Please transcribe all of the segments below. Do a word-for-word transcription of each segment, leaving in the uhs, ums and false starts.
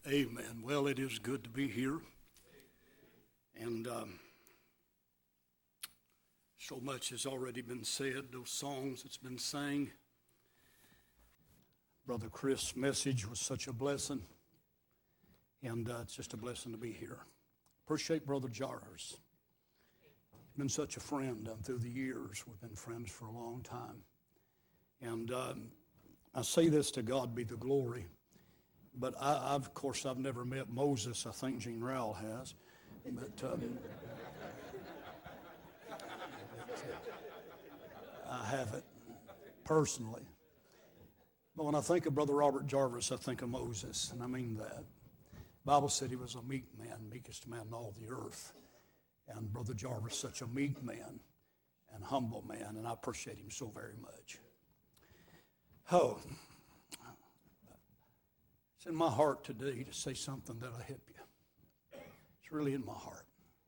Amen. Well, it is good to be here. And um, so much has already been said, those songs that's been sang. Brother Chris' message was such a blessing. And uh, it's just a blessing to be here. Appreciate Brother Jarvis. Been such a friend uh, through the years. We've been friends for a long time. And um, I say this to God be the glory. But I, I've, of course, I've never met Moses. I think Gene Rowell has. But um, I haven't personally. But when I think of Brother Robert Jarvis, I think of Moses, and I mean that. The Bible said he was a meek man, meekest man in all the earth. And Brother Jarvis, such a meek man and humble man, and I appreciate him so very much. Oh. It's in my heart today to say something that'll help you. It's really in my heart.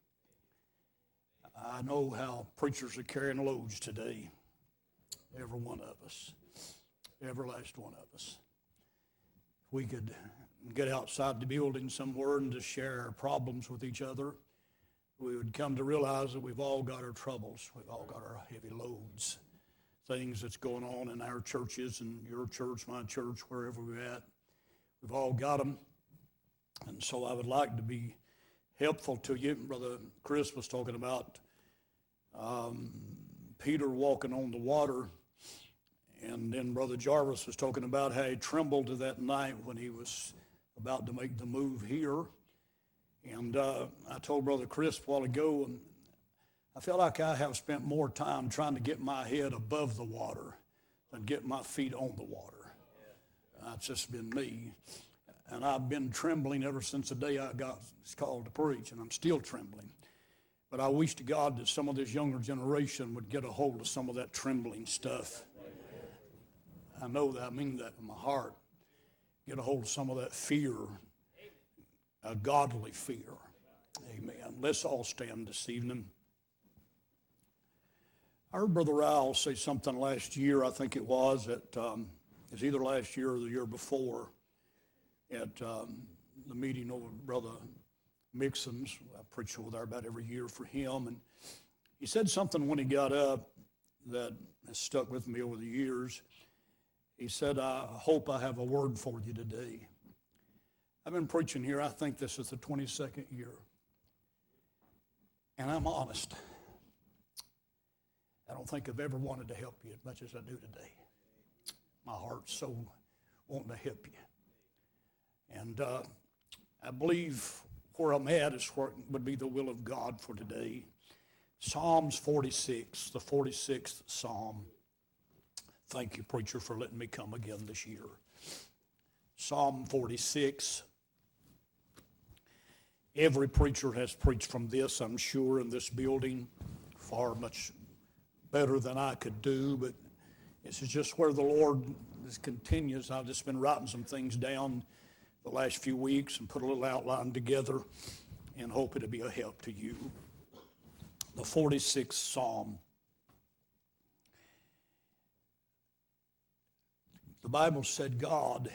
I know how preachers are carrying loads today. Every one of us. Every last one of us. If we could get outside the building somewhere and just share our problems with each other, we would come to realize that we've all got our troubles. We've all got our heavy loads. Things that's going on in our churches and your church, my church, wherever we're at. We've all got them, and so I would like to be helpful to you. Brother Chris was talking about um, Peter walking on the water, and then Brother Jarvis was talking about how he trembled that night when he was about to make the move here. And uh, I told Brother Chris a while ago, and I feel like I have spent more time trying to get my head above the water than get my feet on the water. That's just been me. And I've been trembling ever since the day I got called to preach, and I'm still trembling. But I wish to God that some of this younger generation would get a hold of some of that trembling stuff. I know that, I mean that in my heart. Get a hold of some of that fear, a godly fear. Amen. Let's all stand this evening. I heard Brother Rowell say something last year, I think it was, that um, it was either last year or the year before at um, the meeting over at Brother Mixon's. I preach over there about every year for him. And he said something when he got up that has stuck with me over the years. He said, I hope I have a word for you today. I've been preaching here, I think this is the twenty-second year. And I'm honest. I don't think I've ever wanted to help you as much as I do today. My heart's so wanting to help you. And uh, I believe where I'm at is where it would be the will of God for today. Psalms forty-six, the forty-sixth Psalm. Thank you, preacher, for letting me come again this year. Psalm forty-six. Every preacher has preached from this, I'm sure, in this building, far much better than I could do, but this is just where the Lord this continues. I've just been writing some things down the last few weeks and put a little outline together and hope it'll be a help to you. The forty-sixth Psalm. The Bible said God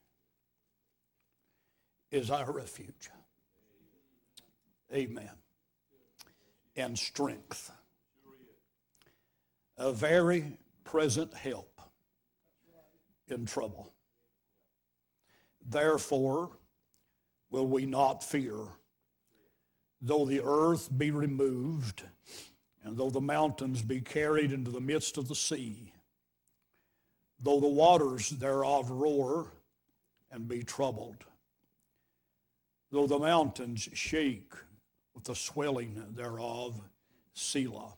is our refuge. Amen. And strength. A very present help in trouble. Therefore will we not fear, though the earth be removed, and though the mountains be carried into the midst of the sea, though the waters thereof roar and be troubled, though the mountains shake with the swelling thereof, Selah.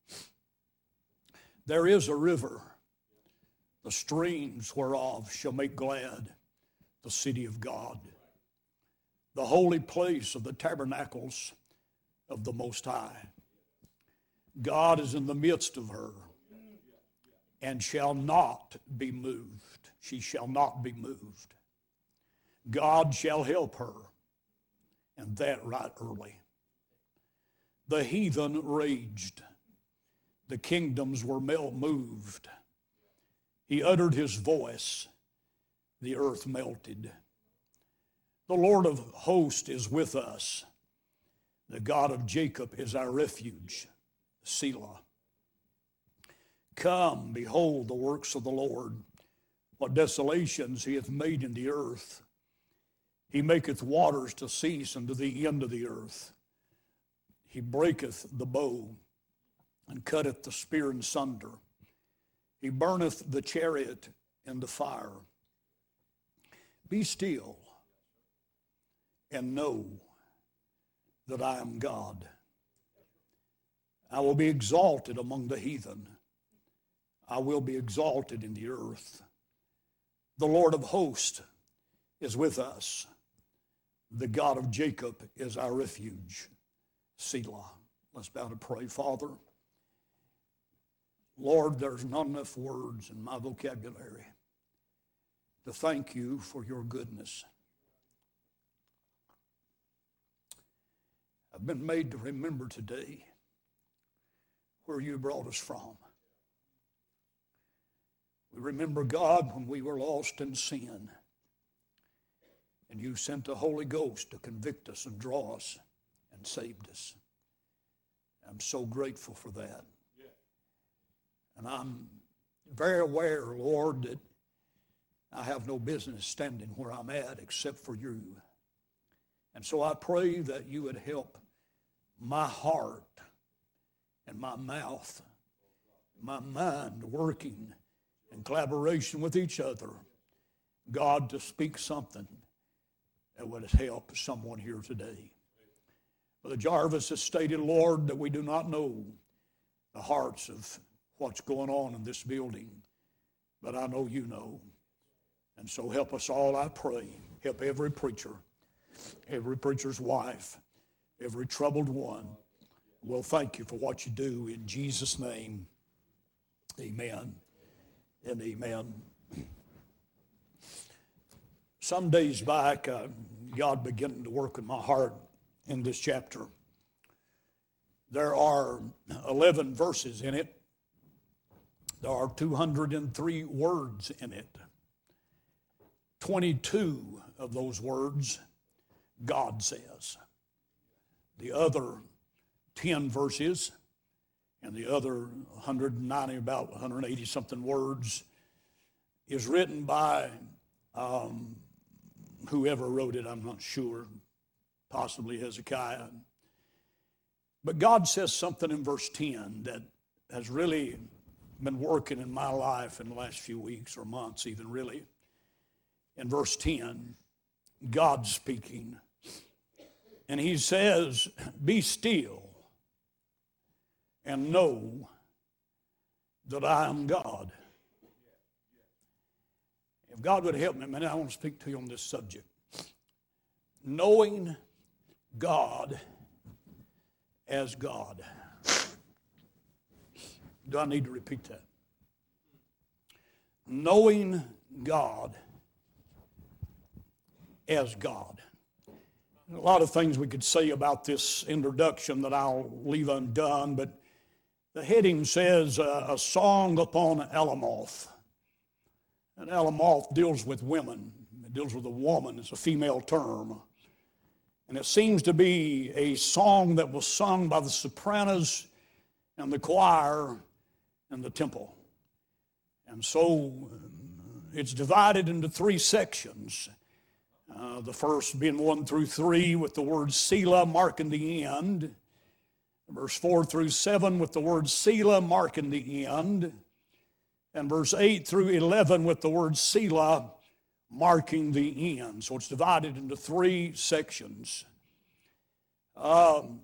There is a river, the streams whereof shall make glad the city of God, the holy place of the tabernacles of the Most High. God is in the midst of her, and shall not be moved. She shall not be moved. God shall help her, and that right early. The heathen raged. The kingdoms were moved. He uttered his voice. The earth melted. The Lord of hosts is with us. The God of Jacob is our refuge. Selah. Come, behold the works of the Lord, what desolations he hath made in the earth. He maketh waters to cease unto the end of the earth. He breaketh the bow, and cutteth the spear in sunder. He burneth the chariot in the fire. Be still, and know that I am God. I will be exalted among the heathen. I will be exalted in the earth. The Lord of hosts is with us. The God of Jacob is our refuge. Selah. Let's bow to pray. Father, Lord, there's not enough words in my vocabulary to thank you for your goodness. I've been made to remember today where you brought us from. We remember, God, when we were lost in sin, and you sent the Holy Ghost to convict us and draw us and saved us. I'm so grateful for that. Yeah. And I'm very aware, Lord, that I have no business standing where I'm at except for you. And so I pray that you would help my heart and my mouth, my mind working in collaboration with each other, God, to speak something that would help someone here today. Brother Jarvis has stated, Lord, that we do not know the hearts of what's going on in this building, but I know you know. And so help us all, I pray. Help every preacher, every preacher's wife, every troubled one. Well, thank you for what you do in Jesus' name. Amen and amen. Some days back, uh, God began to work in my heart in this chapter. There are eleven verses in it. There are two hundred three words in it. twenty-two of those words, God says. The other ten verses and the other one hundred ninety, about one hundred eighty something words, is written by um, whoever wrote it, I'm not sure, possibly Hezekiah. But God says something in verse ten that has really been working in my life in the last few weeks or months even, really. In verse ten, God speaking. And he says, be still and know that I am God. If God would help me a minute, I want to speak to you on this subject. Knowing God as God. Do I need to repeat that? Knowing God as God. A lot of things we could say about this introduction that I'll leave undone, but the heading says uh, a song upon Alamoth. And Alamoth deals with women. It deals with a woman. It's a female term. And it seems to be a song that was sung by the sopranos and the choir in the temple. And so it's divided into three sections. Uh, the first being one through three with the word Selah marking the end. Verse four through seven with the word Selah marking the end. And verse eight through eleven with the word Selah marking the end. So it's divided into three sections. Um,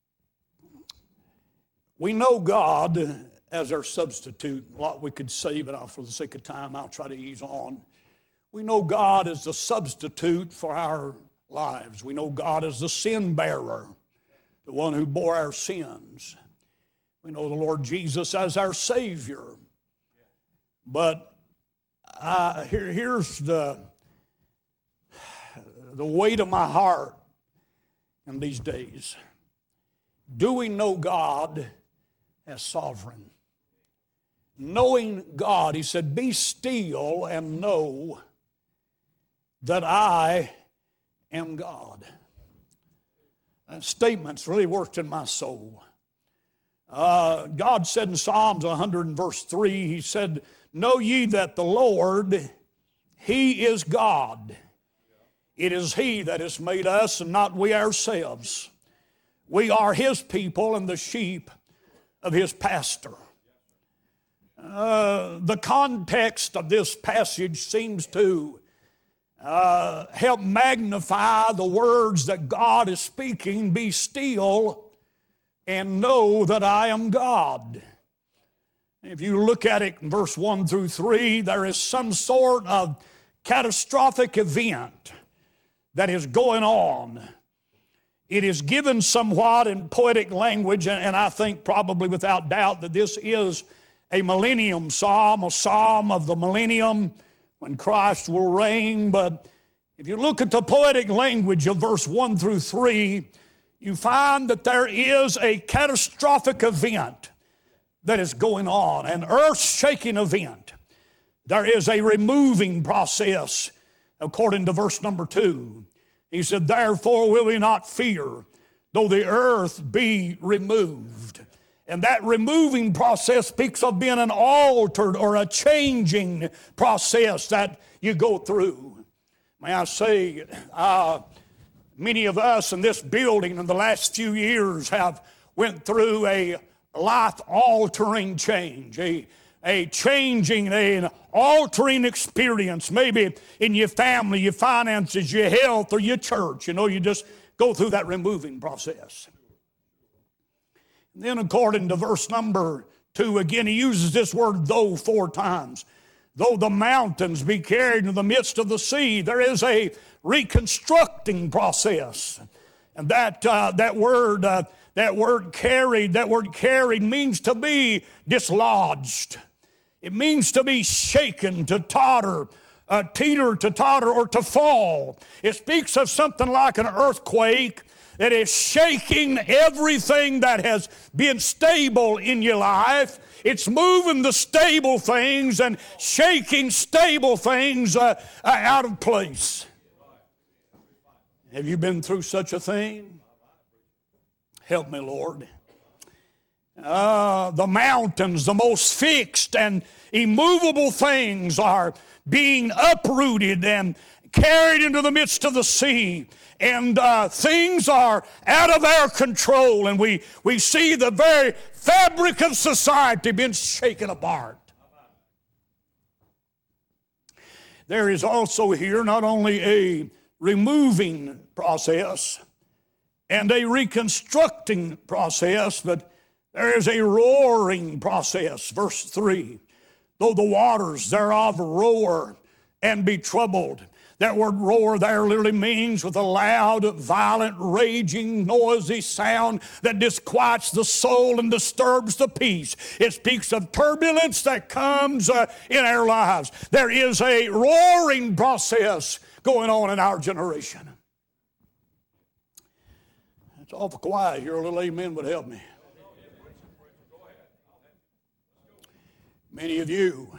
we know God as our substitute. A lot we could say, but for the sake of time, I'll try to ease on. We know God as the substitute for our lives. We know God as the sin bearer, the one who bore our sins. We know the Lord Jesus as our Savior. But uh, here, here's the, the weight of my heart in these days. Do we know God as sovereign? Knowing God, he said, be still and know that I am God. That statement's really worked in my soul. Uh, God said in Psalms one hundred and verse three, He said, know ye that the Lord, He is God. It is He that has made us and not we ourselves. We are His people and the sheep of His pasture. Uh, the context of this passage seems to uh, help magnify the words that God is speaking. Be still and know that I am God. If you look at it in verse one through three, there is some sort of catastrophic event that is going on. It is given somewhat in poetic language, and I think probably without doubt that this is a millennium psalm, a psalm of the millennium when Christ will reign. But if you look at the poetic language of verse one through three, you find that there is a catastrophic event that is going on, an earth-shaking event. There is a removing process, according to verse number two. He said, therefore will we not fear, though the earth be removed. And that removing process speaks of being an altered or a changing process that you go through. May I say, uh, many of us in this building in the last few years have went through a life-altering change, a, a changing, an altering experience, maybe in your family, your finances, your health, or your church. You know, you just go through that removing process. And then according to verse number two, again, he uses this word though four times. Though the mountains be carried into the midst of the sea, there is a reconstructing process. And that, uh, that word, uh, that word carried, that word carried means to be dislodged. It means to be shaken, to totter, uh, teeter, to totter, or to fall. It speaks of something like an earthquake that is shaking everything that has been stable in your life. It's moving the stable things and shaking stable things uh, uh, out of place. Have you been through such a thing? Help me, Lord. Uh, the mountains, the most fixed and immovable things are being uprooted and carried into the midst of the sea. And uh, things are out of our control, and we, we see the very fabric of society being shaken apart. There is also here not only a removing process and a reconstructing process, but there is a roaring process. Verse three, though the waters thereof roar and be troubled. That word roar there literally means with a loud, violent, raging, noisy sound that disquiets the soul and disturbs the peace. It speaks of turbulence that comes uh, in our lives. There is a roaring process going on in our generation. It's awful quiet here. A little amen would help me. Many of you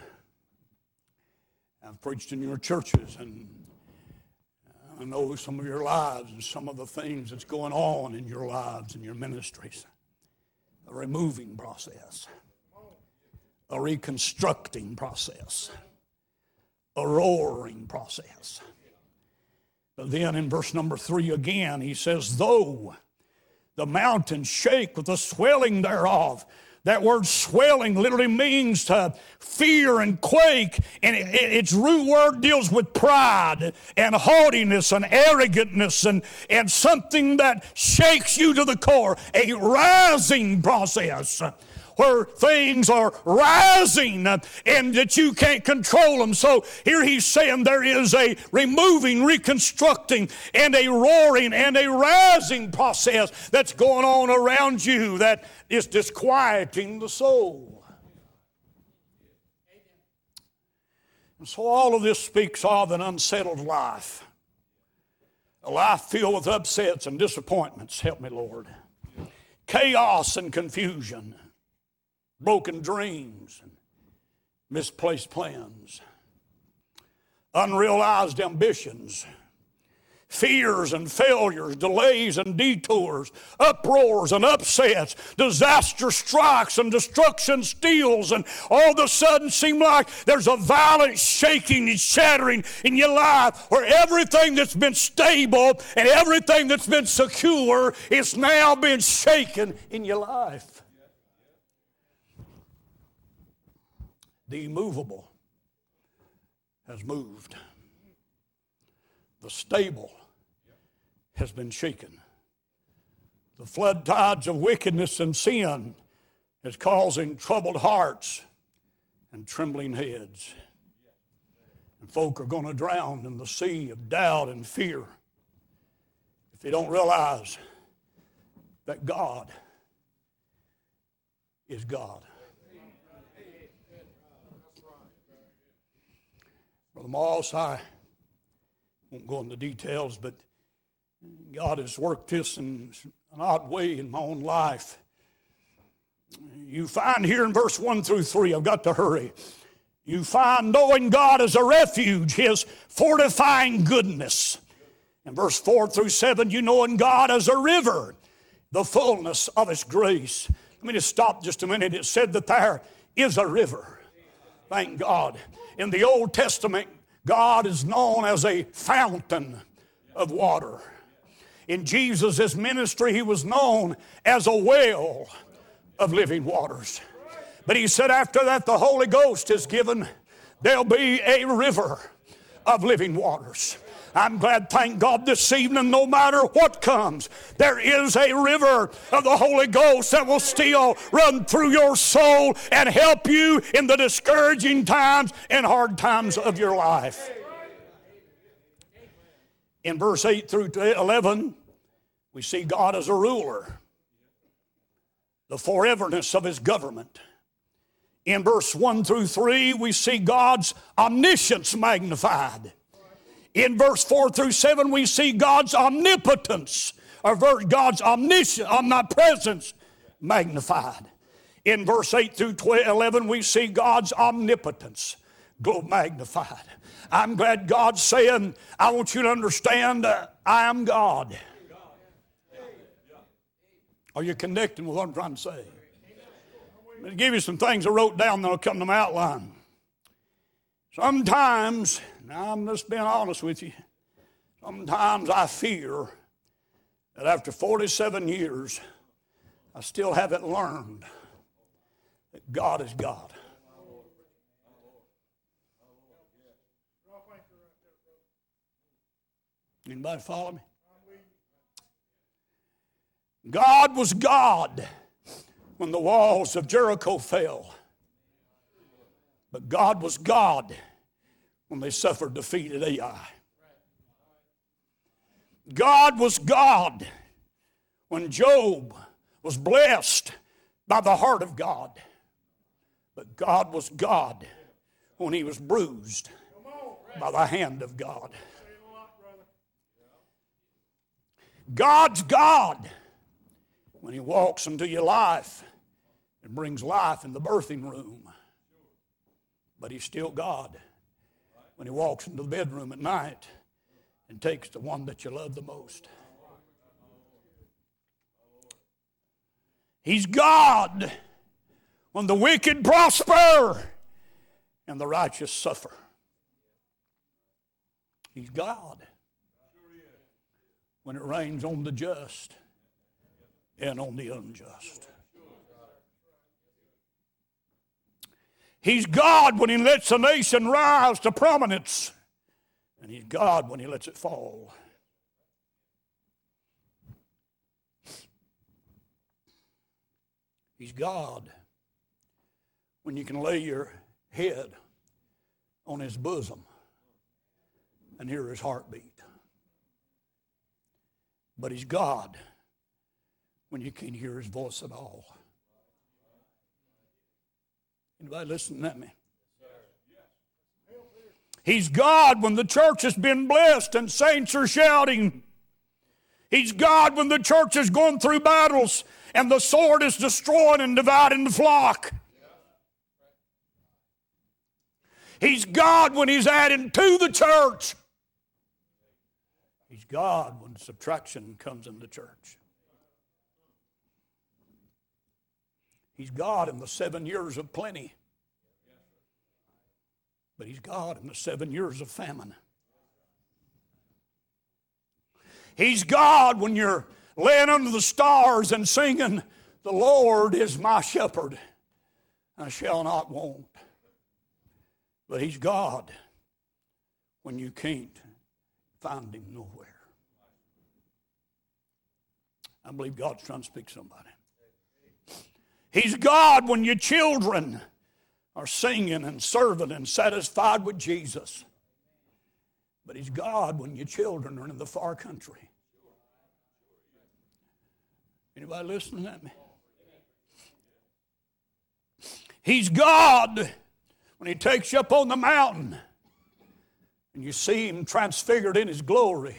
have preached in your churches, and I know some of your lives and some of the things that's going on in your lives and your ministries. A removing process, a reconstructing process, a roaring process. But then in verse number three again, he says, though the mountains shake with the swelling thereof. That word swelling literally means to fear and quake, and it, it, its root word deals with pride and haughtiness and arrogantness and, and something that shakes you to the core, a rising process where things are rising and that you can't control them. So here he's saying there is a removing, reconstructing, and a roaring and a rising process that's going on around you that is disquieting the soul. And so all of this speaks of an unsettled life, a life filled with upsets and disappointments. Help me, Lord. Chaos and confusion. Broken dreams and misplaced plans, unrealized ambitions, fears and failures, delays and detours, uproars and upsets, disaster strikes and destruction steals, and all of a sudden seem like there's a violent shaking and shattering in your life where everything that's been stable and everything that's been secure is now being shaken in your life. The immovable has moved. The stable has been shaken. The flood tides of wickedness and sin is causing troubled hearts and trembling heads. And folk are going to drown in the sea of doubt and fear if they don't realize that God is God. Brother Moss, I won't go into details, but God has worked this in an odd way in my own life. You find here in verse one through three, I've got to hurry. You find knowing God as a refuge, His fortifying goodness. In verse four through seven, you know in God as a river, the fullness of His grace. Let me just stop just a minute. It said that there is a river. Thank God. In the Old Testament, God is known as a fountain of water. In Jesus' ministry, He was known as a well of living waters. But He said after that the Holy Ghost is given, there'll be a river of living waters. I'm glad, thank God, this evening, no matter what comes, there is a river of the Holy Ghost that will still run through your soul and help you in the discouraging times and hard times of your life. In verse eight through eleven, we see God as a ruler, the foreverness of His government. In verse one through three, we see God's omniscience magnified. In verse four through seven, we see God's omnipotence, or God's omniscience, omnipresence magnified. In verse eight through eleven, we see God's omnipotence magnified. I'm glad God's saying, I want you to understand, uh, I am God. Are you connecting with what I'm trying to say? I'm going to give you some things I wrote down that'll come to my outline. Sometimes, now I'm just being honest with you, sometimes I fear that after forty-seven years, I still haven't learned that God is God. Anybody follow me? God was God when the walls of Jericho fell. But God was God when they suffered defeat at Ai. God was God when Job was blessed by the heart of God. But God was God when he was bruised by the hand of God. God's God when He walks into your life and brings life in the birthing room. But He's still God when He walks into the bedroom at night and takes the one that you love the most. He's God when the wicked prosper and the righteous suffer. He's God when it rains on the just and on the unjust. He's God when He lets a nation rise to prominence, and He's God when He lets it fall. He's God when you can lay your head on His bosom and hear His heartbeat. But He's God when you can't hear His voice at all. Anybody listening at me? He's God when the church has been blessed and saints are shouting. He's God when the church is going through battles and the sword is destroying and dividing the flock. He's God when He's adding to the church He's God when subtraction comes in the church. He's God in the seven years of plenty. But He's God in the seven years of famine. He's God when you're laying under the stars and singing, "The Lord is my shepherd, I shall not want." But He's God when you can't find Him nowhere. I believe God's trying to speak to somebody. He's God when your children are singing and serving and satisfied with Jesus. But He's God when your children are in the far country. Anybody listening at me? He's God when He takes you up on the mountain and you see Him transfigured in His glory.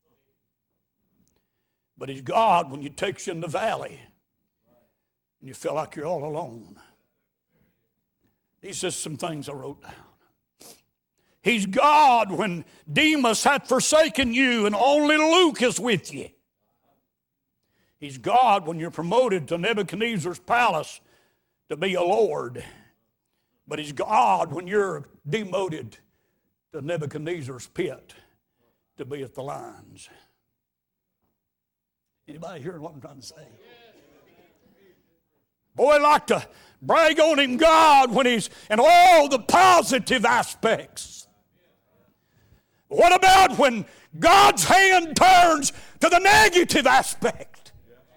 But He's God when He takes you in the valley and you feel like you're all alone. These are some things I wrote down. He's God when Demas had forsaken you and only Luke is with you. He's God when you're promoted to Nebuchadnezzar's palace to be a lord. But He's God when you're demoted to Nebuchadnezzar's pit to be at the lions. Anybody hearing what I'm trying to say? Boy, I like to brag on Him, God, when He's in all the positive aspects. What about when God's hand turns to the negative aspect?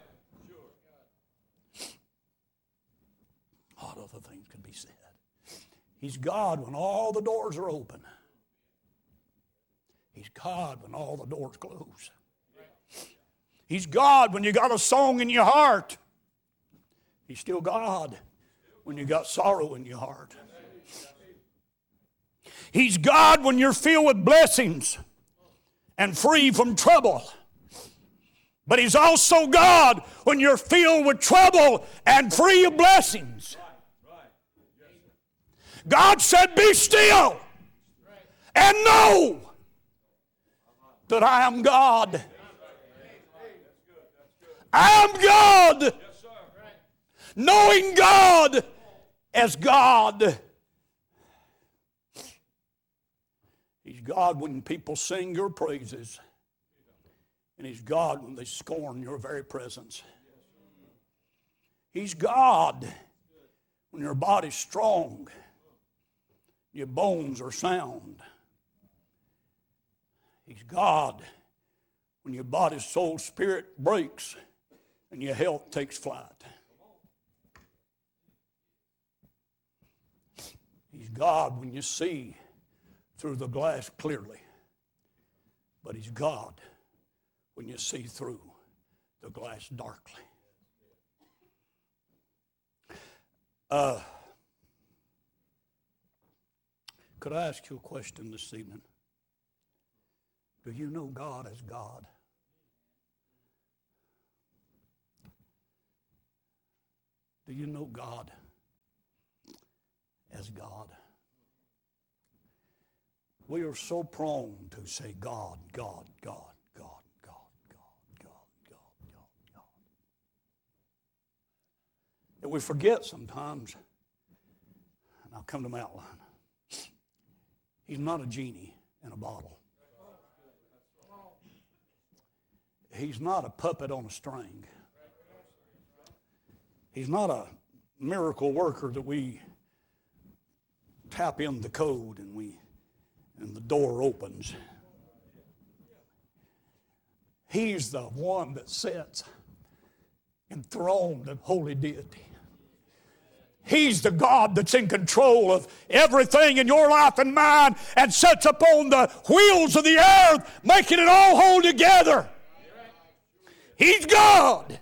A lot of other things can be said. He's God when all the doors are open. He's God when all the doors close. He's God when you got a song in your heart. He's still God when you got sorrow in your heart. He's God when you're filled with blessings and free from trouble. But He's also God when you're filled with trouble and free of blessings. God said, "Be still and know that I am God." I am God. Knowing God as God. He's God when people sing your praises. And He's God when they scorn your very presence. He's God when your body's strong, your bones are sound. He's God when your body, soul, spirit breaks and your health takes flight. He's God when you see through the glass clearly. But He's God when you see through the glass darkly. Uh, could I ask you a question this evening? Do you know God as God? Do you know God as God? We are so prone to say God, God, God, God, God, God, God, God, God, God. That we forget sometimes, and I'll come to my outline. He's not a genie in a bottle. He's not a puppet on a string. He's not a miracle worker that we tap in the code and we and the door opens. He's the one that sits enthroned in holy deity. He's the God that's in control of everything in your life and mine and sits upon the wheels of the earth, making it all hold together. He's God.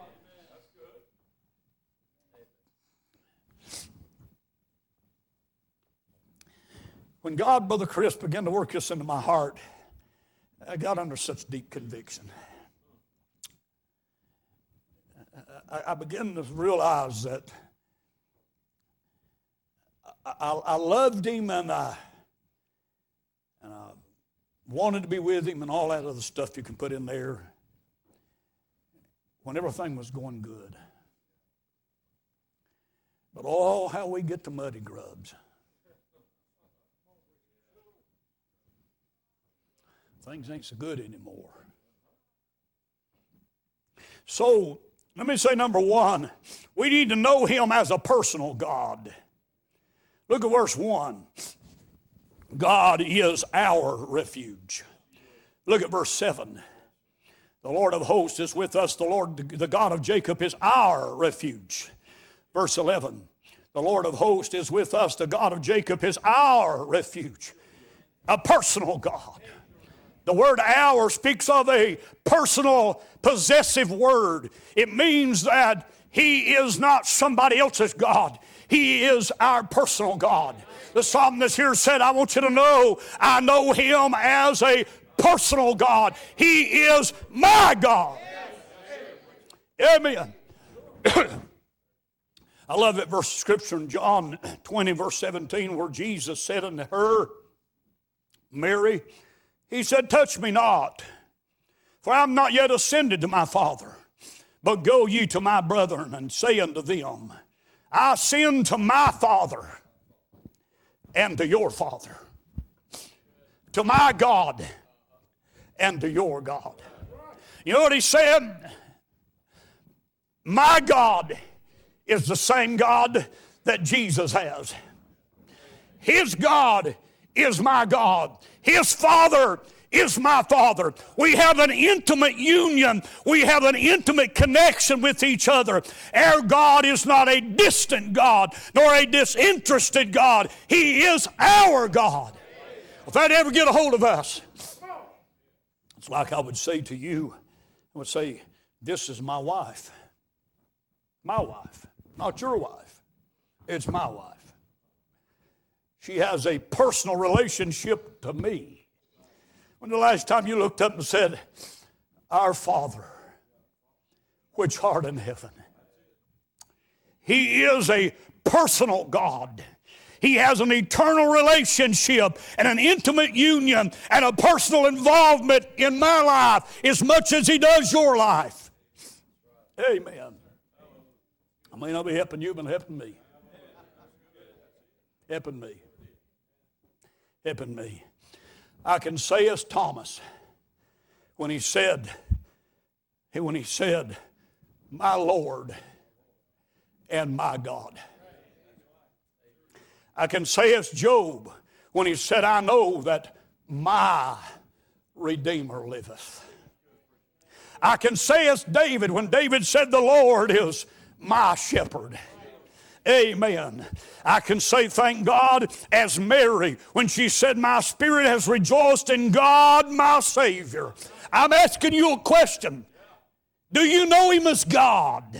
When God, Brother Chris, began to work this into my heart, I got under such deep conviction. I, I began to realize that I, I, I loved Him and I, and I wanted to be with him and all that other stuff you can put in there when everything was going good. But oh, how we get to muddy grubs. Things ain't so good anymore. So, let me say number one, we need to know him as a personal God. Look at verse one. God is our refuge. Look at verse seven. The Lord of hosts is with us. The Lord, the God of Jacob, is our refuge. Verse eleven. The Lord of hosts is with us. The God of Jacob is our refuge. A personal God. The word our speaks of a personal, possessive word. It means that he is not somebody else's God. He is our personal God. The psalmist here said, I want you to know, I know him as a personal God. He is my God. Amen. I love that verse of Scripture in John twenty, verse seventeen, where Jesus said unto her, Mary, he said, touch me not, for I am not yet ascended to my Father, but go ye to my brethren and say unto them, I ascend to my Father and to your Father, to my God and to your God. You know what he said? My God is the same God that Jesus has. His God is my God. His Father is my Father. We have an intimate union. We have an intimate connection with each other. Our God is not a distant God, nor a disinterested God. He is our God. If that ever get a hold of us, it's like I would say to you, I would say, this is my wife. My wife. Not your wife. It's my wife. She has a personal relationship to me. When the last time you looked up and said, Our Father, which art in heaven. He is a personal God. He has an eternal relationship and an intimate union and a personal involvement in my life as much as he does your life. Amen. I may not be helping you, but helping me. Helping me. Helping me. I can say as Thomas, when he said, when he said, my Lord and my God. I can say as Job, when he said, I know that my Redeemer liveth. I can say as David, when David said, the Lord is my shepherd. Amen. I can say thank God as Mary when she said, my spirit has rejoiced in God my Savior. I'm asking you a question. Do you know him as God?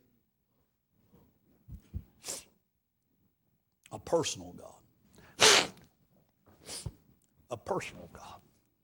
A personal God. A personal God.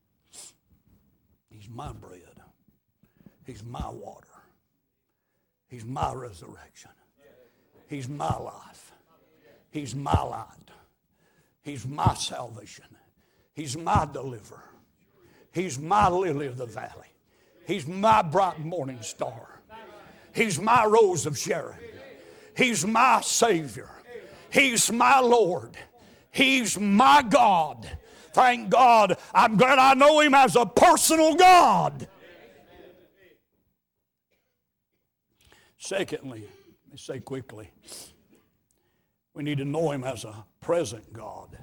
He's my bread. He's my water. He's my resurrection. He's my life. He's my light. He's my salvation. He's my deliverer. He's my lily of the valley. He's my bright morning star. He's my rose of Sharon. He's my Savior. He's my Lord. He's my God. Thank God. I'm glad I know him as a personal God. Secondly, let me say quickly, we need to know him as a present God.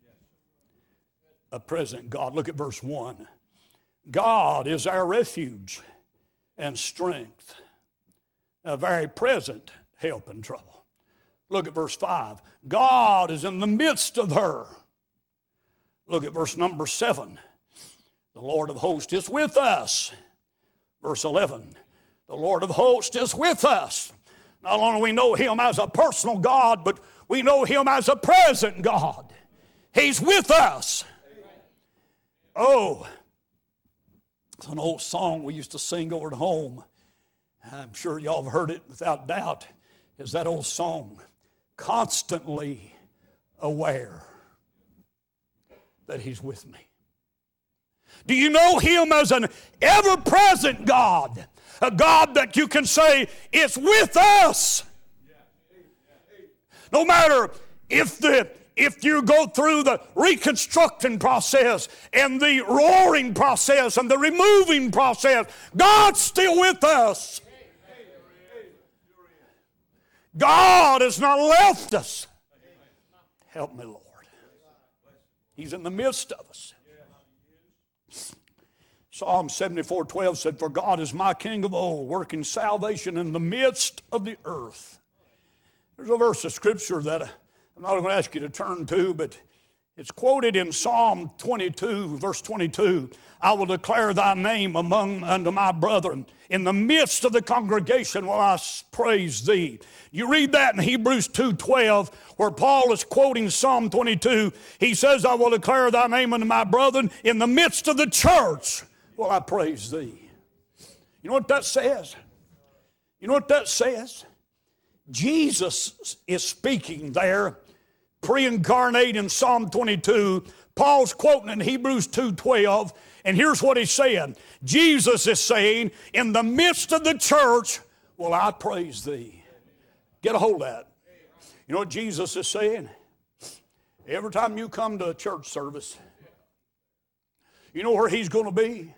A present God. Look at verse one. God is our refuge and strength, a very present help in trouble. Look at verse five. God is in the midst of her. Look at verse number seven. The Lord of hosts is with us. Verse eleven. The Lord of hosts is with us. Not only do we know him as a personal God, but we know him as a present God. He's with us. Oh, it's an old song we used to sing over at home. I'm sure y'all have heard it without doubt. Is that old song, constantly aware that he's with me. Do you know Him as an ever-present God? A God that you can say is with us. No matter if the if you go through the reconstruction process and the roaring process and the removing process, God's still with us. God has not left us. Help me, Lord. He's in the midst of us. Psalm seventy-four twelve said, "For God is my King of old, working salvation in the midst of the earth." There's a verse of Scripture that I'm not going to ask you to turn to, but it's quoted in Psalm twenty-two, verse twenty-two. "I will declare thy name among unto my brethren. In the midst of the congregation will I praise thee." You read that in Hebrews two twelve, where Paul is quoting Psalm twenty-two. He says, "I will declare thy name unto my brethren. In the midst of the church will I praise thee." You know what that says? You know what that says? Jesus is speaking there, pre-incarnate in Psalm twenty-two. Paul's quoting in Hebrews two twelve, and here's what he's saying. Jesus is saying, "In the midst of the church will I praise thee." Get a hold of that. You know what Jesus is saying? Every time you come to a church service, you know where He's going to be?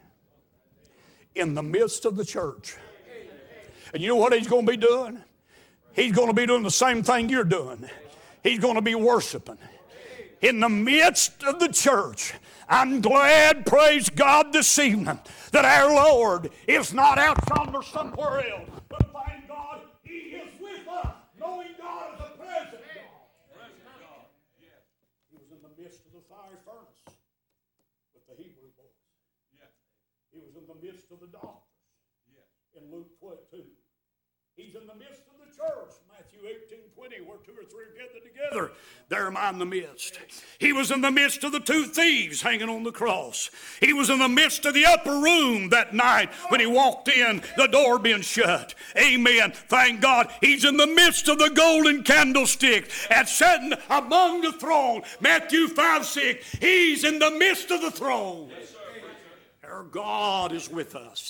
In the midst of the church. And you know what He's going to be doing? He's going to be doing the same thing you're doing. He's going to be worshiping. In the midst of the church. I'm glad, praise God, this evening that our Lord is not outside or somewhere else. But thank God He is with us, knowing God is a present God. He was in the midst of the fiery furnace with the Hebrew boys. He was in the midst of the doctors in Luke two. He's in the midst of the church, Matthew eighteen twenty, where two or three are gathered together. There am I in the midst. He was in the midst of the two thieves hanging on the cross. He was in the midst of the upper room that night when He walked in, the door being shut. Amen. Thank God. He's in the midst of the golden candlestick and sitting among the throne. Matthew five six. He's in the midst of the throne. Our God is with us.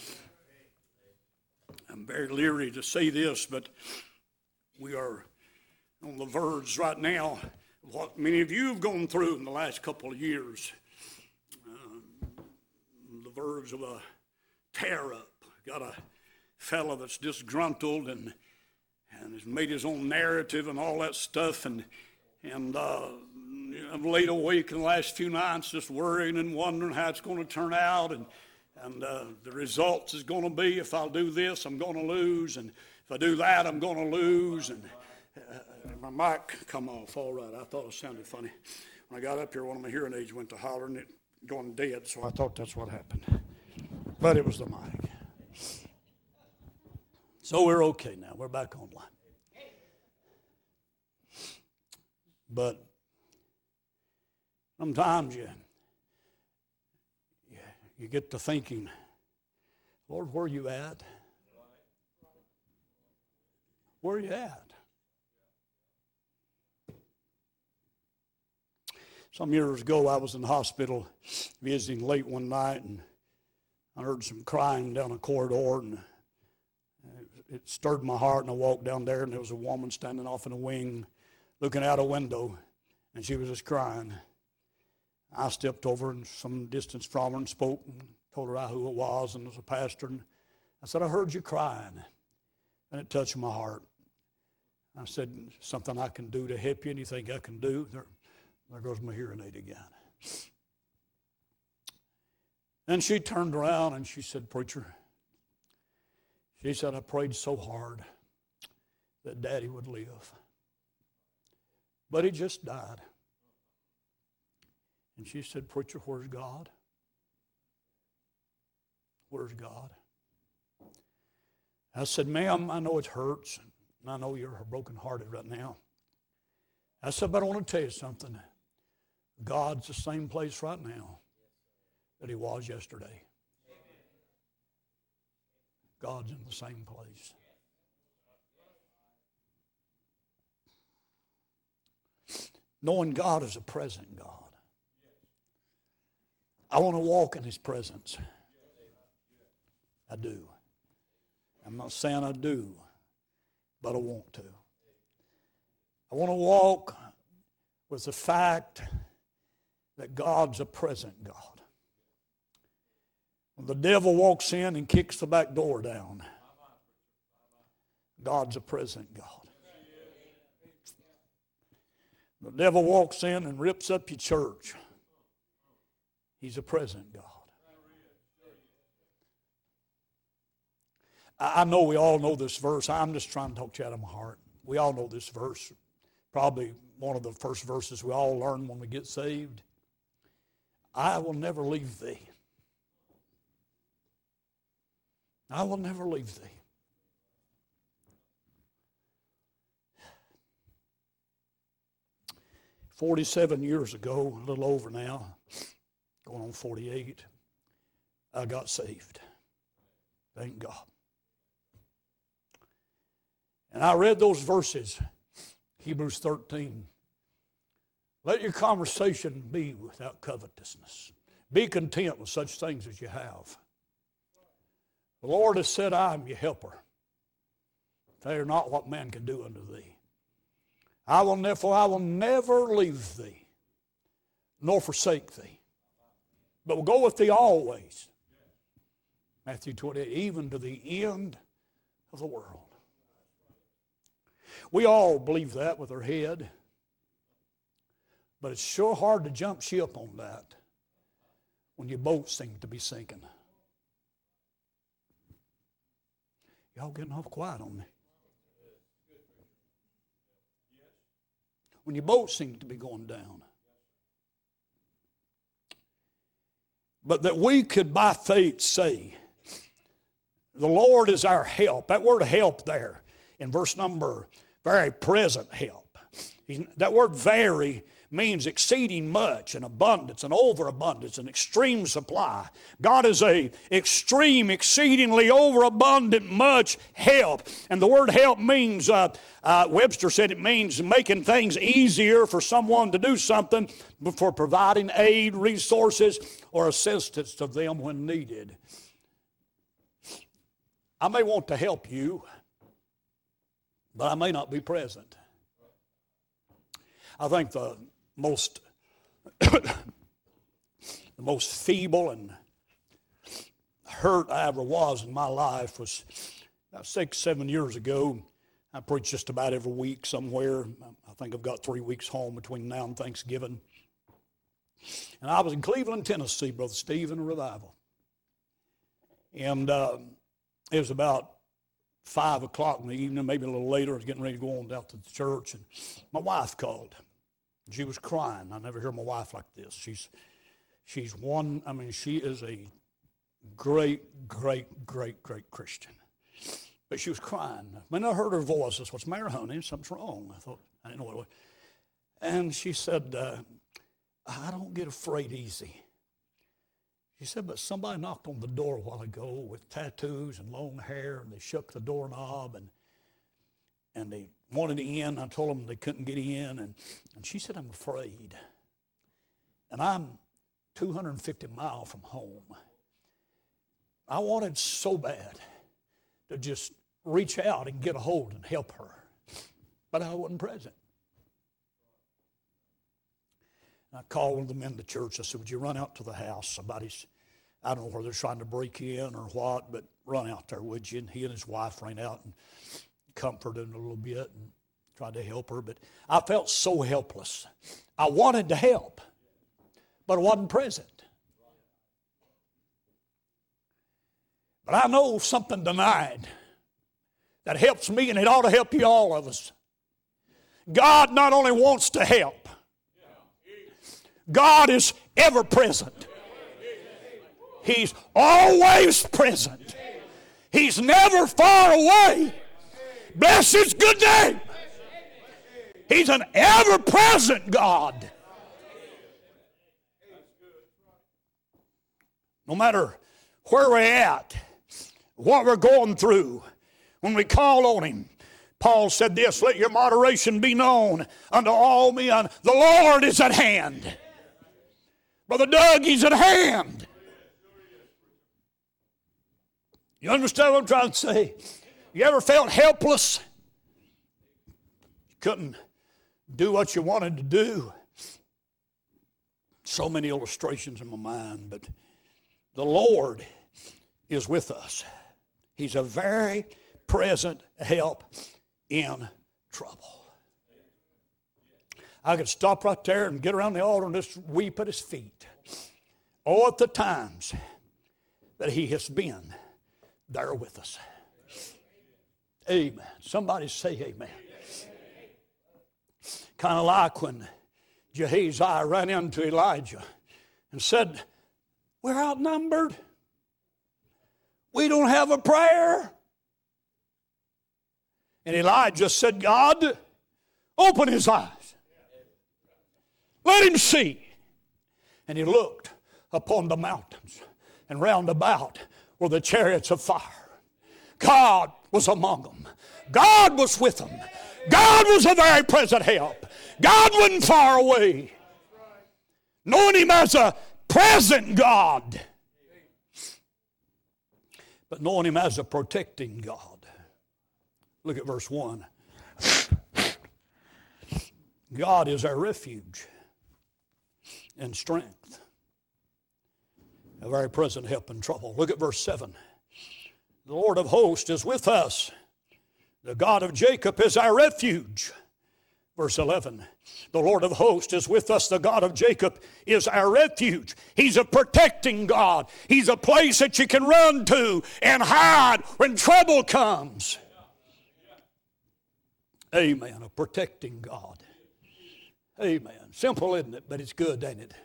I'm very leery to say this, but we are on the verge right now of what many of you have gone through in the last couple of years. Uh, the verge of a tear-up. Got a fellow that's disgruntled and and has made his own narrative and all that stuff, and and uh, I've laid awake in the last few nights just worrying and wondering how it's going to turn out, and And uh, the results is going to be, if I'll do this, I'm going to lose. And if I do that, I'm going to lose. And uh, my mic come off. All right. I thought it sounded funny. When I got up here, one of my hearing aids went to hollering, it going dead. So I thought that's what happened. But it was the mic. So we're okay now. We're back online. But sometimes you... You get to thinking, Lord, where are you at? Where are you at? Some years ago, I was in the hospital visiting late one night, and I heard some crying down a corridor, and it stirred my heart, and I walked down there, and there was a woman standing off in a wing looking out a window, and she was just crying. I stepped over and some distance from her and spoke and told her who it was and was a pastor. And I said, I heard you crying. And it touched my heart. I said, something I can do to help you? Anything I can do? There, there goes my hearing aid again. And she turned around and she said, preacher, she said, I prayed so hard that Daddy would live. But he just died. And she said, preacher, where's God? Where's God? I said, ma'am, I know it hurts, and I know you're brokenhearted right now. I said, but I want to tell you something. God's the same place right now that He was yesterday. God's in the same place. Knowing God is a present God. I want to walk in His presence. I do. I'm not saying I do, but I want to. I want to walk with the fact that God's a present God. When the devil walks in and kicks the back door down, God's a present God. The devil walks in and rips up your church, He's a present God. I know we all know this verse. I'm just trying to talk to you out of my heart. We all know this verse. Probably one of the first verses we all learn when we get saved. I will never leave thee. I will never leave thee. Forty-seven years ago, a little over now, going on forty-eight, I got saved. Thank God. And I read those verses, Hebrews thirteen. Let your conversation be without covetousness. Be content with such things as you have. The Lord has said, I am your helper. Fear not what man can do unto thee. I will therefore I will never leave thee, nor forsake thee, but will go with thee always. Matthew twenty-eight, even to the end of the world. We all believe that with our head, but it's sure hard to jump ship on that when your boat seems to be sinking. Y'all getting off quiet on me. When your boat seems to be going down. But that we could by faith say, the Lord is our help. That word help there in verse number, very present help. That word very means exceeding much, an abundance, an overabundance, an extreme supply. God is a extreme, exceedingly overabundant, much help. And the word help means, uh, uh, Webster said it means making things easier for someone to do something, for providing aid, resources, or assistance to them when needed. I may want to help you, but I may not be present. I think the most the most feeble and hurt I ever was in my life was about six, seven years ago. I preach just about every week somewhere. I think I've got three weeks home between now and Thanksgiving. And I was in Cleveland, Tennessee, Brother Steve, in a revival. And uh, it was about five o'clock in the evening, maybe a little later. I was getting ready to go on out to the church, and my wife called. She was crying. I never hear my wife like this. She's she's one, I mean, she is a great, great, great, great Christian. But she was crying. When I heard her voice, I said, what's the matter, honey? Something's wrong. I thought, I didn't know what it was. And she said, uh, I don't get afraid easy. She said, but somebody knocked on the door a while ago with tattoos and long hair, and they shook the doorknob, and and they wanted in. I told them they couldn't get in, and, and she said, I'm afraid. And I'm two hundred fifty miles from home. I wanted so bad to just reach out and get a hold and help her, but I wasn't present. I called one of the men in the church. I said, would you run out to the house? Somebody's, I don't know whether they're trying to break in or what, but run out there, would you? And he and his wife ran out and comforted her a little bit and tried to help her. But I felt so helpless. I wanted to help, but I wasn't present. But I know something tonight that helps me, and it ought to help you, all of us. God not only wants to help, God is ever present. He's always present. He's never far away. Bless His good name. He's an ever-present God. No matter where we're at, what we're going through, when we call on Him, Paul said this, let your moderation be known unto all men. The Lord is at hand. Brother Doug, he's at hand. You understand what I'm trying to say? You ever felt helpless? You couldn't do what you wanted to do? So many illustrations in my mind, but the Lord is with us. He's a very present help in trouble. I could stop right there and get around the altar and just weep at his feet. Oh, at the times that he has been there with us. Amen. Somebody say amen. Kind of like when Gehazi ran into Elijah and said, we're outnumbered. We don't have a prayer. And Elijah said, God, open his eyes. Let him see. And he looked upon the mountains, and round about were the chariots of fire. God was among them. God was with them. God was a very present help. God wasn't far away. Knowing him as a present God, but knowing him as a protecting God. Look at verse one. God is our refuge and strength, a very present help in trouble. Look at verse seven. The Lord of hosts is with us. The God of Jacob is our refuge. Verse eleven. The Lord of hosts is with us. The God of Jacob is our refuge. He's a protecting God. He's a place that you can run to and hide when trouble comes. Amen. A protecting God. Amen. Simple, isn't it? But it's good, ain't it?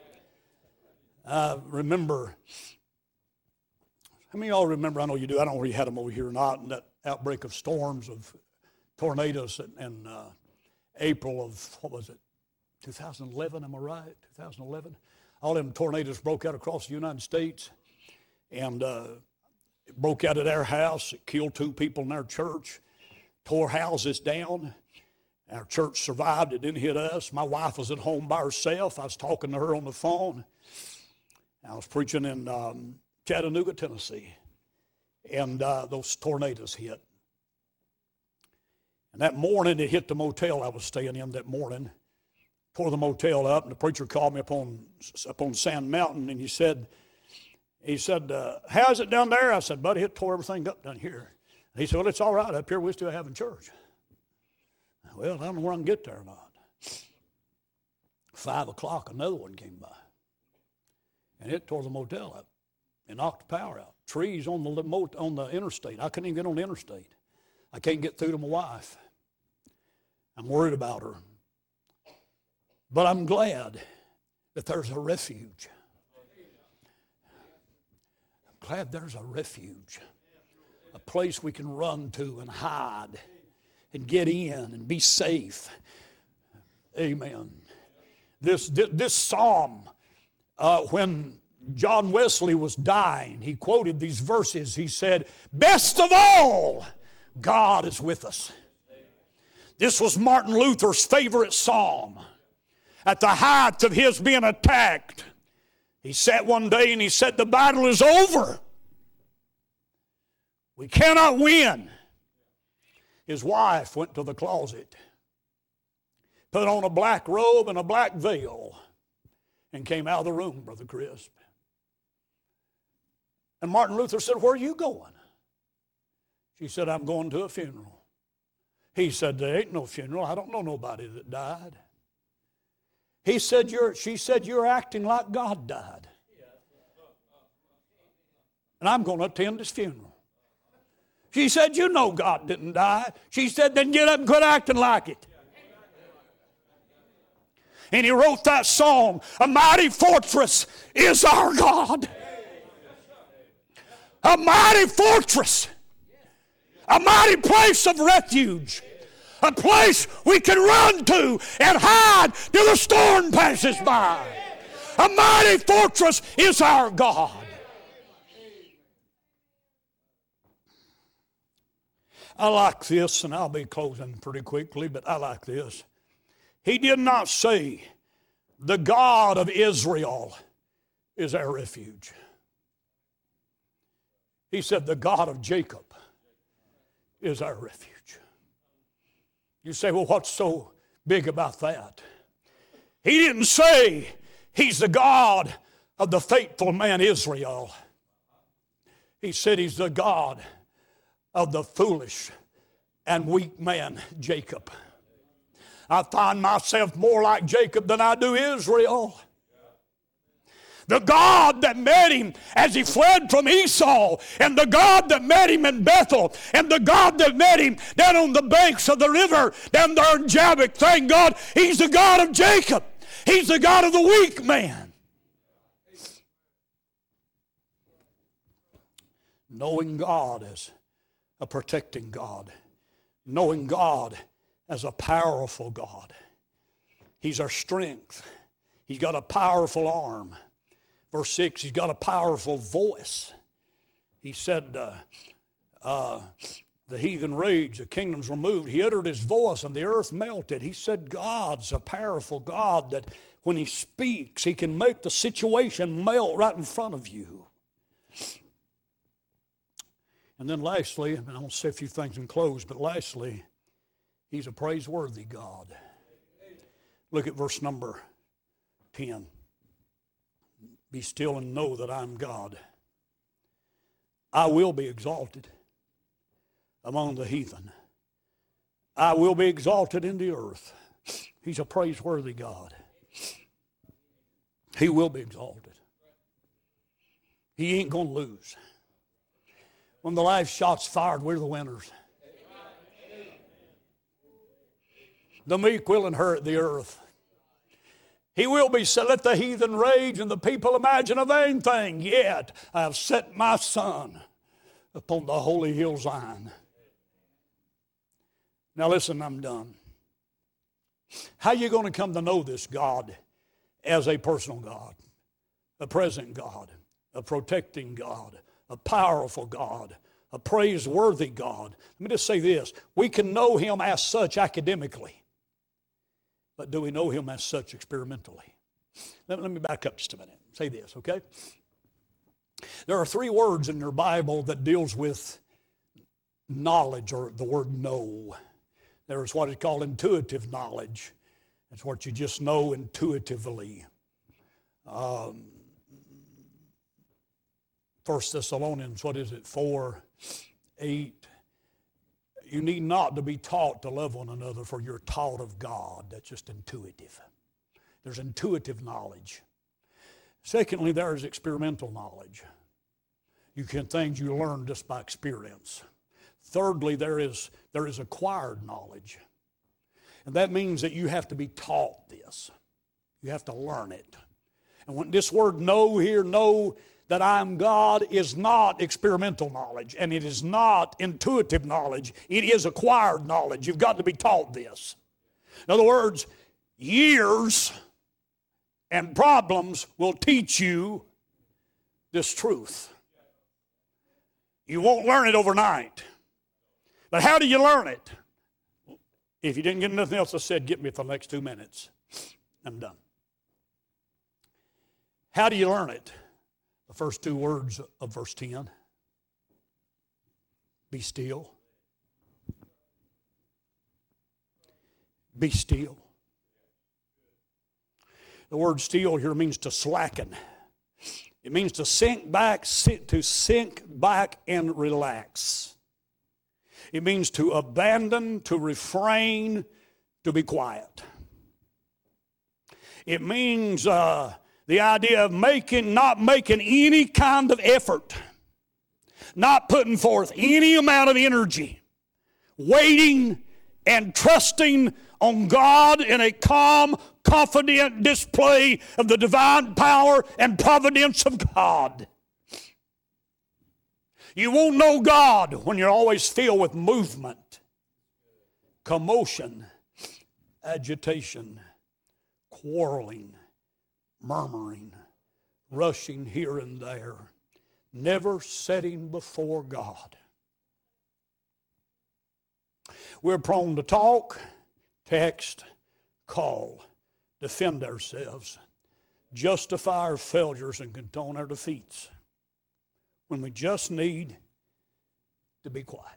I remember, how many of y'all remember, I know you do, I don't know where you had them over here or not, in that outbreak of storms, of tornadoes in, in uh, April of, what was it, two thousand eleven, am I right? two thousand eleven? All them tornadoes broke out across the United States, and uh, it broke out at our house. It killed two people in our church, tore houses down. Our church survived. It didn't hit us. My wife was at home by herself. I was talking to her on the phone. I was preaching in um, Chattanooga, Tennessee, and uh, those tornadoes hit. And that morning, it hit the motel I was staying in that morning, tore the motel up, and the preacher called me up on, up on Sand Mountain, and he said, he said, uh, how's it down there? I said, buddy, it tore everything up down here. And he said, well, it's all right up here. We're still having church. Well, I don't know where I can get there or not. Five o'clock, another one came by. And it tore the motel up and knocked the power out. Trees on the, on the interstate. I couldn't even get on the interstate. I can't get through to my wife. I'm worried about her. But I'm glad that there's a refuge. I'm glad there's a refuge. A place we can run to and hide and get in and be safe. Amen. This, this psalm, uh, when John Wesley was dying, he quoted these verses. He said, best of all, God is with us. This was Martin Luther's favorite psalm. At the height of his being attacked, he sat one day and he said, the battle is over. We cannot win. His wife went to the closet, put on a black robe and a black veil, and came out of the room, Brother Crisp. And Martin Luther said, where are you going? She said, I'm going to a funeral. He said, there ain't no funeral. I don't know nobody that died. He said, you're, she said, you're acting like God died. And I'm going to attend his funeral. She said, you know God didn't die. She said, then get up and quit acting like it. And he wrote that song, a mighty fortress is our God. A mighty fortress. A mighty place of refuge. A place we can run to and hide till the storm passes by. A mighty fortress is our God. I like this, and I'll be closing pretty quickly, but I like this. He did not say, The God of Israel is our refuge. He said, the God of Jacob is our refuge. You say, well, what's so big about that? He didn't say he's the God of the faithful man Israel. He said he's the God of the foolish and weak man Jacob. I find myself more like Jacob than I do Israel. The God that met him as he fled from Esau, and the God that met him in Bethel, and the God that met him down on the banks of the river down there in Jabbok. Thank God, he's the God of Jacob. He's the God of the weak man. Knowing God as a protecting God. Knowing God as a powerful God. He's our strength. He's got a powerful arm. Verse six, he's got a powerful voice. He said, uh, uh, the heathen raged, the kingdoms were moved. He uttered his voice and the earth melted. He said God's a powerful God that when he speaks, he can make the situation melt right in front of you. And then lastly, and I'm going to say a few things and close, but lastly, he's a praiseworthy God. Look at verse number ten. Be still and know that I am God. I will be exalted among the heathen. I will be exalted in the earth. He's a praiseworthy God. He will be exalted. He ain't going to lose. When the last shot's fired, we're the winners. The meek will inherit the earth. He will be said, let the heathen rage and the people imagine a vain thing. Yet I have set my son upon the holy hill Zion. Now listen, I'm done. How are you going to come to know this God as a personal God, a present God, a protecting God, a powerful God, a praiseworthy God? Let me just say this. We can know him as such academically. But do we know him as such experimentally? Let, let me back up just a minute. Say this, okay? There are three words in your Bible that deals with knowledge, or the word know. There is what is called intuitive knowledge. It's what you just know intuitively. Um, First Thessalonians, what is it, four, eight. You need not to be taught to love one another, for you're taught of God. That's just intuitive. There's intuitive knowledge. Secondly, there is experimental knowledge. You can things you learn just by experience. Thirdly, there is, there is acquired knowledge. And that means that you have to be taught this. You have to learn it. And when this word know here, know that I am God, is not experimental knowledge, and it is not intuitive knowledge. It is acquired knowledge. You've got to be taught this. In other words, years and problems will teach you this truth. You won't learn it overnight. But how do you learn it? If you didn't get nothing else I said, get me for the next two minutes. I'm done. How do you learn it? The first two words of verse ten. Be still. Be still. The word still here means to slacken. It means to sink back, to sink back and relax. It means to abandon, to refrain, to be quiet. It means uh, the idea of making, not making any kind of effort, not putting forth any amount of energy, waiting and trusting on God in a calm, confident display of the divine power and providence of God. You won't know God when you're always filled with movement, commotion, agitation, quarreling, murmuring, rushing here and there, never sitting before God. We're prone to talk, text, call, defend ourselves, justify our failures, and condone our defeats when we just need to be quiet.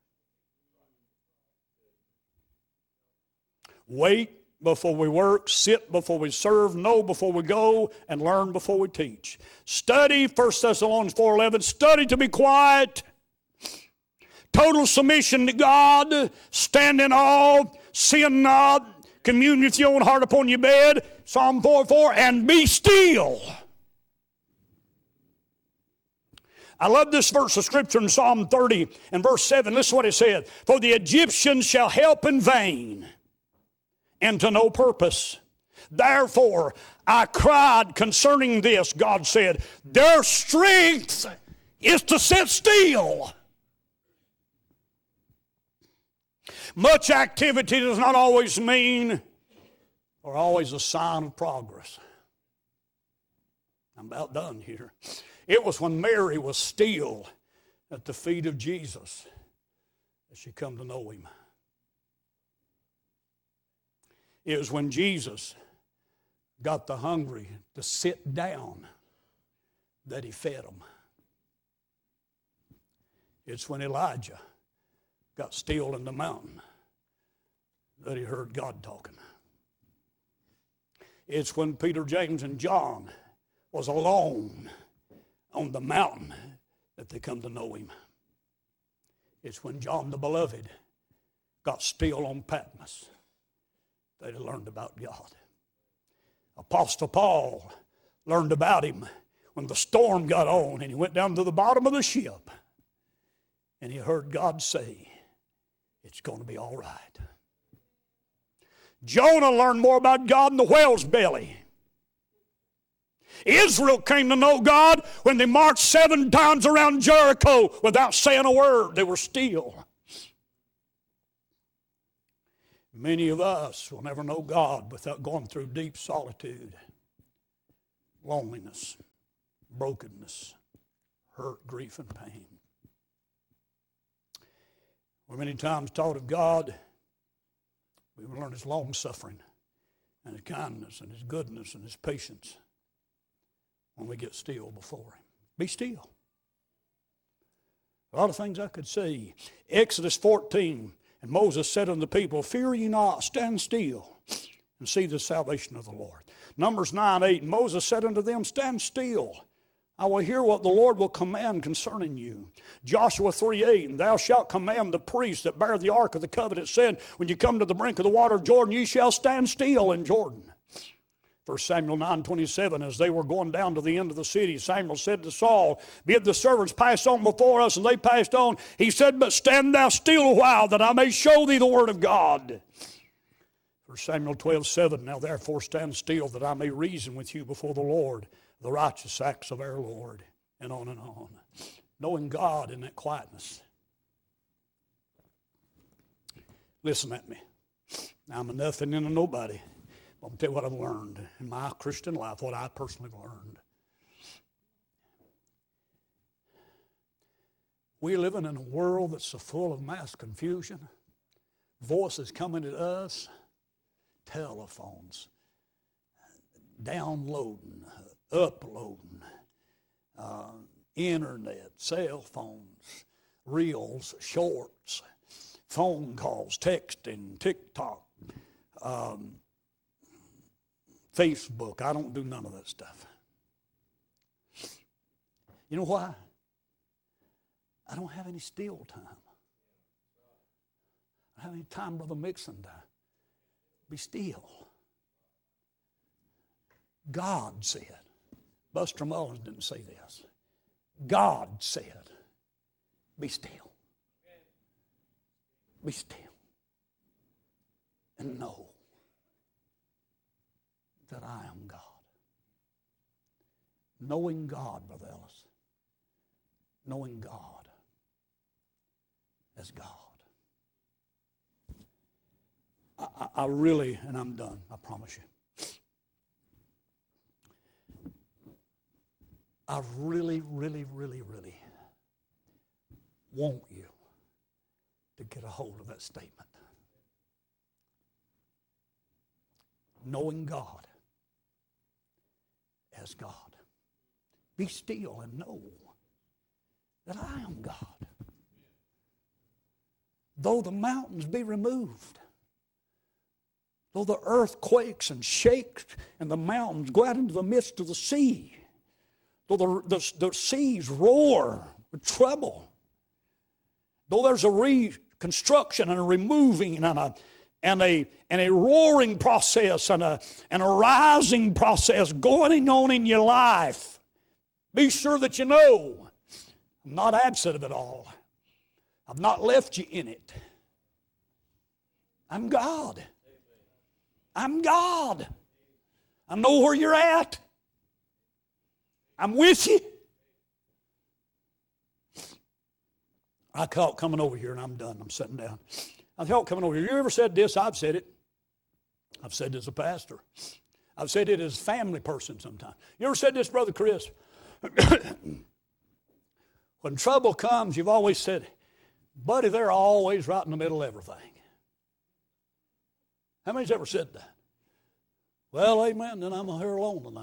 Wait before we work, sit before we serve, know before we go, and learn before we teach. Study, First Thessalonians four eleven, study to be quiet. Total submission to God, stand in awe, sin not, commune with your own heart upon your bed, Psalm four four, and be still. I love this verse of Scripture in Psalm thirty and verse seven. Listen to what it said. For the Egyptians shall help in vain, and to no purpose. Therefore, I cried concerning this, God said, their strength is to sit still. Much activity does not always mean or always a sign of progress. I'm about done here. It was when Mary was still at the feet of Jesus that she come to know him. It was when Jesus got the hungry to sit down that he fed them. It's when Elijah got still in the mountain that he heard God talking. It's when Peter, James, and John was alone on the mountain that they come to know him. It's when John the Beloved got still on Patmos that he learned about God. Apostle Paul learned about him when the storm got on and he went down to the bottom of the ship and he heard God say, it's going to be all right. Jonah learned more about God in the whale's belly. Israel came to know God when they marched seven times around Jericho without saying a word. They were still. Many of us will never know God without going through deep solitude, loneliness, brokenness, hurt, grief, and pain. We're many times taught of God, we will learn his long-suffering and his kindness and his goodness and his patience when we get still before him. Be still. A lot of things I could say. Exodus fourteen, and Moses said unto the people, fear ye not, stand still, and see the salvation of the Lord. Numbers nine eight, and Moses said unto them, stand still, I will hear what the Lord will command concerning you. Joshua three eight, and thou shalt command the priests that bear the ark of the covenant, saying, when you come to the brink of the water of Jordan, ye shall stand still in Jordan. First Samuel nine twenty-seven, as they were going down to the end of the city, Samuel said to Saul, bid the servants pass on before us, and they passed on. He said, but stand thou still a while, that I may show thee the word of God. First Samuel twelve seven, now therefore stand still, that I may reason with you before the Lord, the righteous acts of our Lord, and on and on. Knowing God in that quietness. Listen at me. Now, I'm a nothing and a nobody. I'm going to tell you what I've learned in my Christian life, what I personally have learned. We're living in a world that's so full of mass confusion. Voices coming at us, telephones, downloading, uploading, uh, internet, cell phones, reels, shorts, phone calls, texting, TikTok, um, Facebook. I don't do none of that stuff. You know why? I don't have any still time. I don't have any time, Brother Mixon, to be still. God said. Buster Mullins didn't say this. God said, be still. Be still. And know that I am God. Knowing God, Brother Ellis. Knowing God as God. I, I, I really, and I'm done, I promise you. I really, really, really, really want you to get a hold of that statement. knowing God as God. Be still and know that I am God. Though the mountains be removed, though the earth quakes and shakes and the mountains go out into the midst of the sea, though the, the, the seas roar with trouble, though there's a reconstruction and a removing and a, and a, and a roaring process and a, and a rising process going on in your life, be sure that you know I'm not absent of it all. I've not left you in it. I'm God. I'm God. I know where you're at. I'm with you. I caught coming over here, and I'm done. I'm sitting down. I thought coming over here. You ever said this? I've said it. I've said it as a pastor. I've said it as a family person sometimes. You ever said this, Brother Chris? When trouble comes, you've always said, buddy, they're always right in the middle of everything. How many's ever said that? Well, amen, then I'm here alone tonight.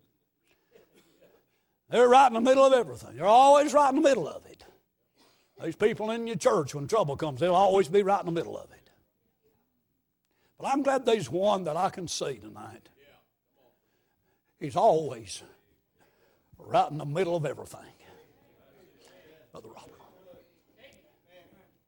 They're right in the middle of everything. They're always right in the middle of it. These people in your church, when trouble comes, they'll always be right in the middle of it. But I'm glad there's one that I can see tonight. He's always right in the middle of everything. Brother Robert.